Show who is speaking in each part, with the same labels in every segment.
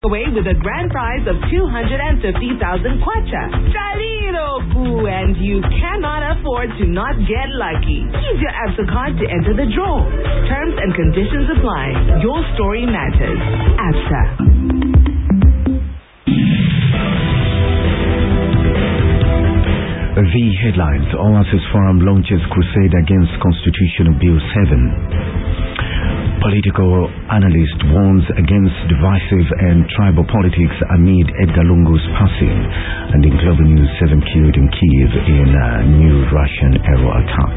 Speaker 1: away with a grand prize of 250,000 kwacha. Chaliroku, and you cannot afford to not get lucky. Use your ABSA card to enter the draw. Terms and conditions apply. Your story matters. ABSA.
Speaker 2: The headlines: Oasis Forum launches crusade against Constitutional Bill 7. Political analyst warns against divisive and tribal politics amid Edgar Lungu's passing. And in global news, 7 killed in Kyiv in a new Russian aero attack.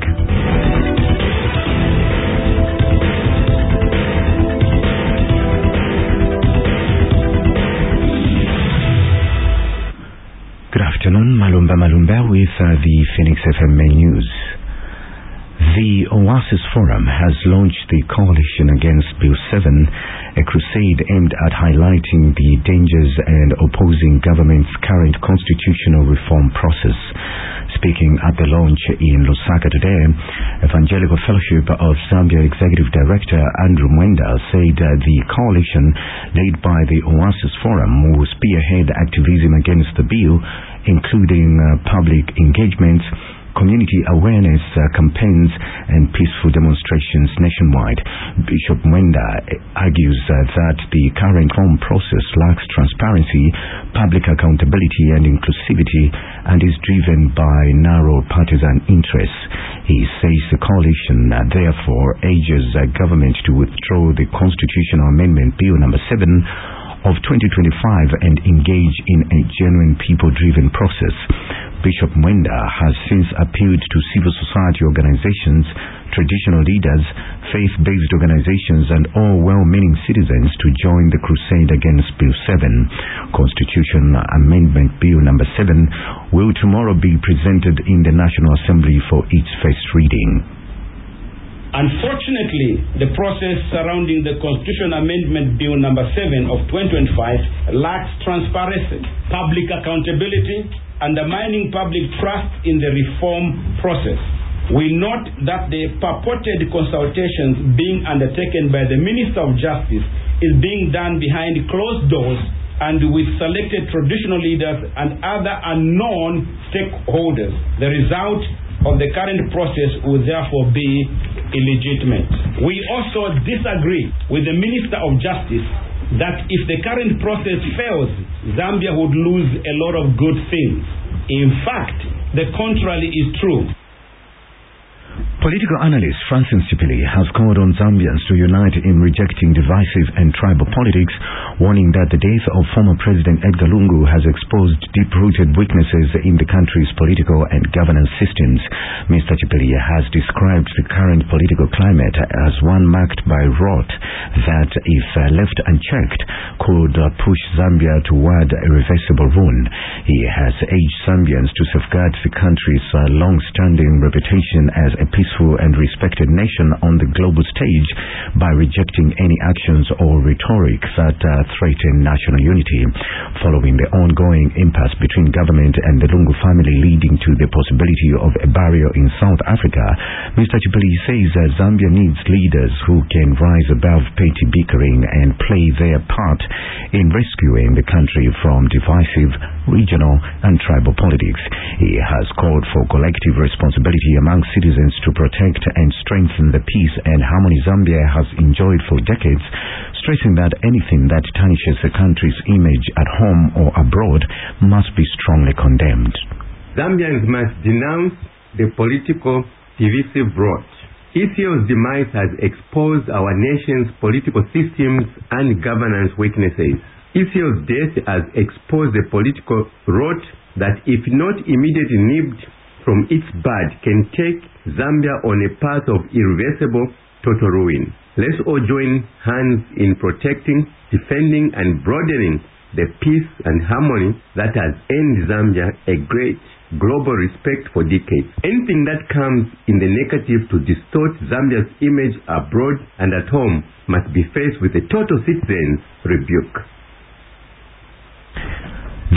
Speaker 2: Good afternoon, Malumba with the Phoenix FM main news. The Oasis Forum has launched the Coalition Against Bill 7, a crusade aimed at highlighting the dangers and opposing government's current constitutional reform process. Speaking at the launch in Lusaka today, Evangelical Fellowship of Zambia Executive Director Andrew Mwenda said the coalition led by the Oasis Forum will spearhead activism against the bill, including public engagements, community awareness campaigns and peaceful demonstrations nationwide. Bishop Mwenda argues that the current reform process lacks transparency, public accountability and inclusivity and is driven by narrow partisan interests. He says the coalition therefore urges government to withdraw the Constitutional Amendment Bill number 7 of 2025 and engage in a genuine people-driven process. Bishop Mwenda has since appealed to civil society organizations, traditional leaders, faith-based organizations and all well-meaning citizens to join the crusade against Bill 7. Constitution Amendment Bill number 7 will tomorrow be presented in the National Assembly for its first reading.
Speaker 3: Unfortunately, the process surrounding the Constitution Amendment Bill number 7 of 2025 lacks transparency, public accountability, undermining public trust in the reform process. We note that the purported consultations being undertaken by the Minister of Justice is being done behind closed doors and with selected traditional leaders and other unknown stakeholders. The result of the current process will therefore be illegitimate. We also disagree with the Minister of Justice that if the current process fails, Zambia would lose a lot of good things. In fact, the contrary is true.
Speaker 2: Political analyst Francis Chipili has called on Zambians to unite in rejecting divisive and tribal politics, warning that the death of former President Edgar Lungu has exposed deep-rooted weaknesses in the country's political and governance systems. Mr. Chipili has described the current political climate as one marked by rot that, if left unchecked, could push Zambia toward irreversible ruin. He has urged Zambians to safeguard the country's long-standing reputation as a peaceful and respected nation on the global stage by rejecting any actions or rhetoric that threaten national unity. Following the ongoing impasse between government and the Lungu family leading to the possibility of a burial in South Africa, Mr. Chipili says that Zambia needs leaders who can rise above petty bickering and play their part in rescuing the country from divisive, regional and tribal politics. He has called for collective responsibility among citizens to protect and strengthen the peace and harmony Zambia has enjoyed for decades, stressing that anything that tarnishes the country's image at home or abroad must be strongly condemned.
Speaker 4: Zambians must denounce the political divisive rot. ECO's demise has exposed our nation's political systems and governance weaknesses. ECO's death has exposed the political rot that, if not immediately nipped from its bud, can take Zambia on a path of irreversible total ruin. Let's all join hands in protecting, defending and broadening the peace and harmony that has earned Zambia a great global respect for decades. Anything that comes in the negative to distort Zambia's image abroad and at home must be faced with a total citizen's rebuke.
Speaker 2: The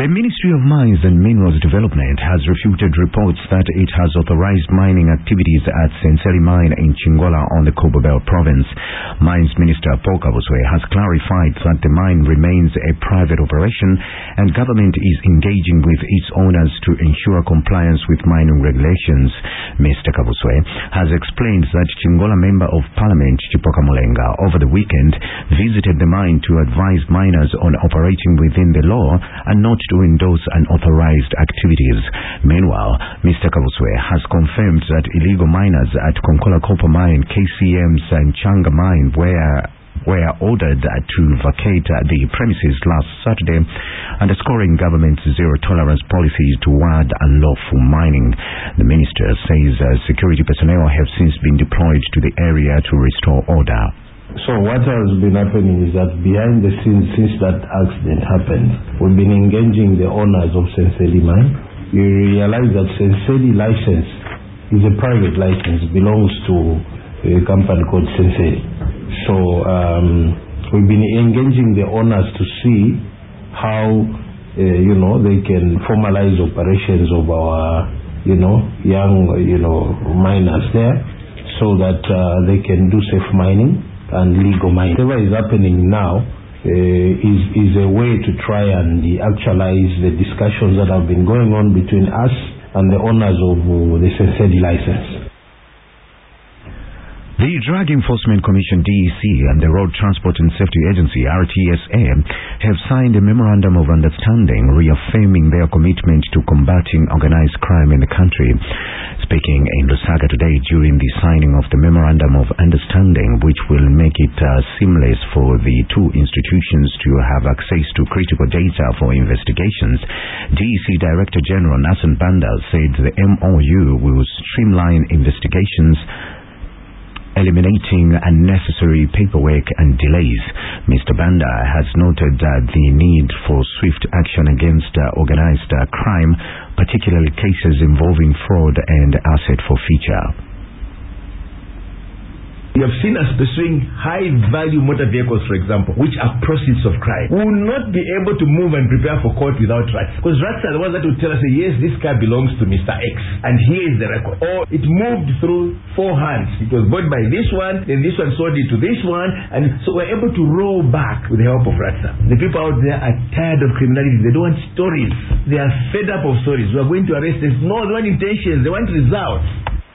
Speaker 2: The Ministry of Mines and Minerals Development has refuted reports that it has authorized mining activities at Senseli Mine in Chingola on the Cabo Belt province. Mines Minister Paul Kabuswe has clarified that the mine remains a private operation and government is engaging with its owners to ensure compliance with mining regulations. Mr. Kabuswe has explained that Chingola Member of Parliament Chipoka Mulenga over the weekend visited the mine to advise miners on operating within the law and not to endorse unauthorized activities. Meanwhile, Mr. Kabuswe has confirmed that illegal miners at Konkola Copper Mine, KCM's and Changa Mine were ordered to vacate the premises last Saturday, underscoring government's zero-tolerance policy toward unlawful mining. The minister says security personnel have since been deployed to the area to restore order.
Speaker 5: So what has been happening is that behind the scenes, since that accident happened, we've been engaging the owners of Senseli Mine. You realize that Senseli license is a private license, belongs to a company called Senseli. So we've been engaging the owners to see how they can formalize operations of our young miners there, so that they can do safe mining and legal mining. Whatever is happening now is a way to try and actualize the discussions that have been going on between us and the owners of the Senseli license.
Speaker 2: The Drug Enforcement Commission DEC and the Road Transport and Safety Agency RTSA have signed a memorandum of understanding reaffirming their commitment to combating organized crime in the country. Speaking in Lusaka today during the signing of the memorandum of understanding, which will make it seamless for the two institutions to have access to critical data for investigations, DEC Director General Nassan Banda said the MOU will streamline investigations, eliminating unnecessary paperwork and delays. Mr. Banda has noted the need for swift action against organized crime, particularly cases involving fraud and asset forfeiture.
Speaker 6: You have seen us pursuing high-value motor vehicles, for example, which are proceeds of crime. We will not be able to move and prepare for court without rats. Because rats are the ones that will tell us, yes, this car belongs to Mr. X, and here is the record. Or it moved through 4 hands. It was bought by this one, then this one sold it to this one, and so we're able to roll back with the help of RATSA. The people out there are tired of criminality. They don't want stories. They are fed up of stories. We are going to arrest them. No, they want intentions. They want results.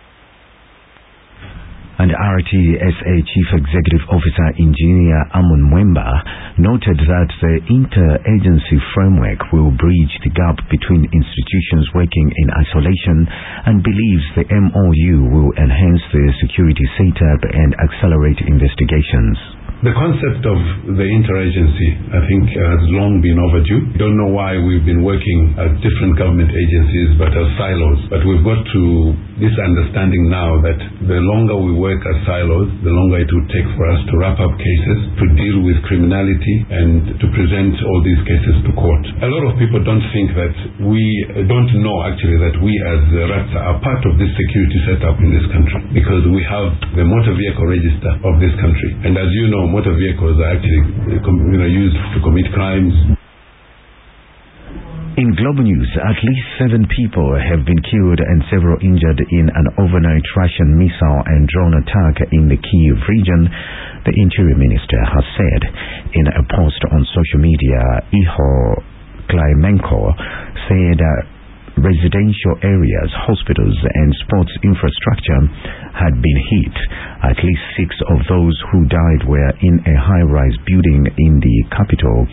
Speaker 2: And RTSA Chief Executive Officer Engineer Amon Mwemba noted that the interagency framework will bridge the gap between institutions working in isolation and believes the MOU will enhance the security setup and accelerate investigations.
Speaker 7: The concept of the interagency, I think, has long been overdue. I don't know why we've been working as different government agencies but as silos. But we've got to this understanding now that the longer we work as silos, the longer it will take for us to wrap up cases, to deal with criminality, and to present all these cases to court. A lot of people don't think that we don't know actually that we as RATSA are part of this security setup in this country, because we have the motor vehicle register of this country. And as you know, motor vehicles are actually used to commit crimes.
Speaker 2: In global news, at least 7 people have been killed and several injured in an overnight Russian missile and drone attack in the Kyiv region, the Interior Minister has said. In a post on social media, Ihor Klimenko said residential areas, hospitals and sports infrastructure had been hit. At least 6 of those who died were in a high-rise building in the capital,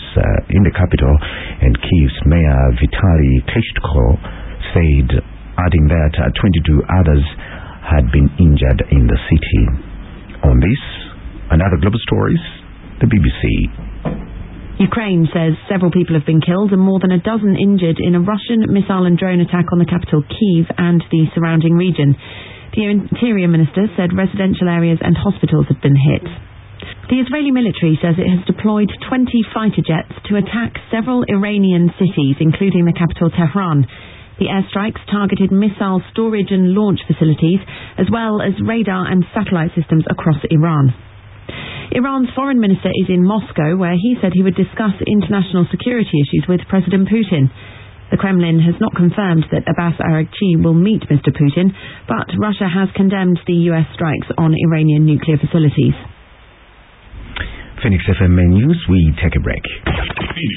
Speaker 2: and Kyiv's Mayor Vitaly Klitschko said, adding that 22 others had been injured in the city. On this and other global stories, the BBC.
Speaker 8: Ukraine says several people have been killed and more than a dozen injured in a Russian missile and drone attack on the capital Kyiv and the surrounding region. The Interior Minister said residential areas and hospitals have been hit. The Israeli military says it has deployed 20 fighter jets to attack several Iranian cities, including the capital Tehran. The airstrikes targeted missile storage and launch facilities, as well as radar and satellite systems across Iran. Iran's foreign minister is in Moscow, where he said he would discuss international security issues with President Putin. The Kremlin has not confirmed that Abbas Araghchi will meet Mr. Putin, but Russia has condemned the US strikes on Iranian nuclear facilities.
Speaker 2: Phoenix FM Main News, we take a break.